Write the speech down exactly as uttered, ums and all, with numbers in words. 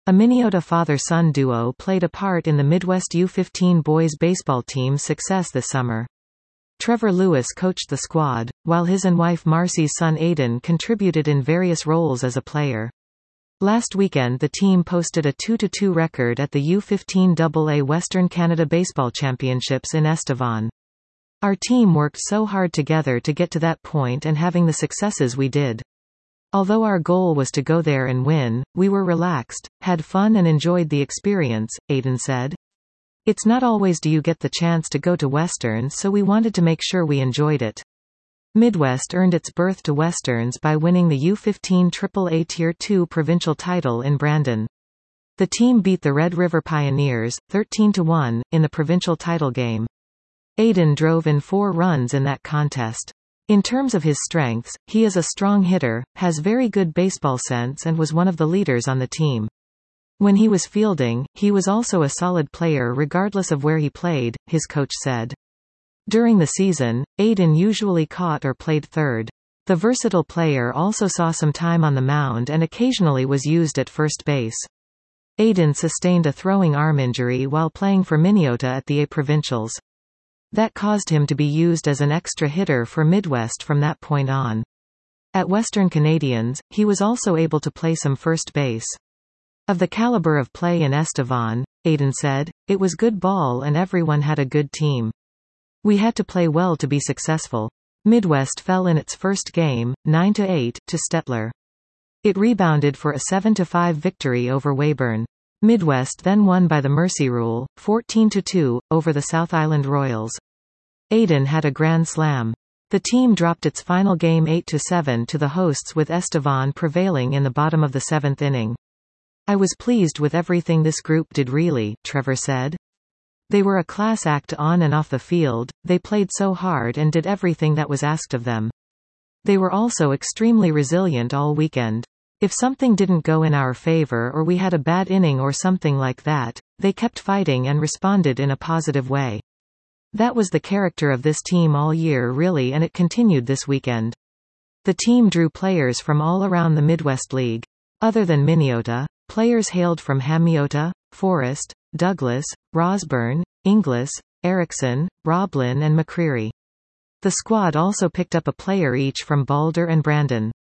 A Minneota father-son duo played a part in the Midwest U fifteen boys baseball team's success this summer. Trevor Lewis coached the squad, while his and wife Marcy's son Aiden contributed in various roles as a player. Last weekend the team posted a two to two record at the U fifteen double A Western Canada Baseball Championships in Estevan. Our team worked so hard together to get to that point and having the successes we did. Although our goal was to go there and win, we were relaxed, had fun and enjoyed the experience, Aiden said. It's not always do you get the chance to go to Westerns, so we wanted to make sure we enjoyed it. Midwest earned its berth to Westerns by winning the U fifteen triple A Tier two provincial title in Brandon. The team beat the Red River Pioneers, thirteen to one, in the provincial title game. Aiden drove in four runs in that contest. In terms of his strengths, he is a strong hitter, has very good baseball sense and was one of the leaders on the team. When he was fielding, he was also a solid player regardless of where he played, his coach said. During the season, Aiden usually caught or played third. The versatile player also saw some time on the mound and occasionally was used at first base. Aiden sustained a throwing arm injury while playing for Minneota at the A Provincials. That caused him to be used as an extra hitter for Midwest from that point on. At Western Canadians, he was also able to play some first base. Of the caliber of play in Estevan, Aiden said, it was good ball and everyone had a good team. We had to play well to be successful. Midwest fell in its first game, nine to eight, to Stettler. It rebounded for a seven to five victory over Weyburn. Midwest then won by the Mercy Rule, fourteen to two, over the South Island Royals. Aiden had a grand slam. The team dropped its final game eight to seven to the hosts with Estevan prevailing in the bottom of the seventh inning. I was pleased with everything this group did really, Trevor said. They were a class act on and off the field, they played so hard and did everything that was asked of them. They were also extremely resilient all weekend. If something didn't go in our favor or we had a bad inning or something like that, they kept fighting and responded in a positive way. That was the character of this team all year really, and it continued this weekend. The team drew players from all around the Midwest League. Other than Minneota, players hailed from Hamiota, Forest, Douglas, Rosburn, Inglis, Erickson, Roblin and McCreary. The squad also picked up a player each from Balder and Brandon.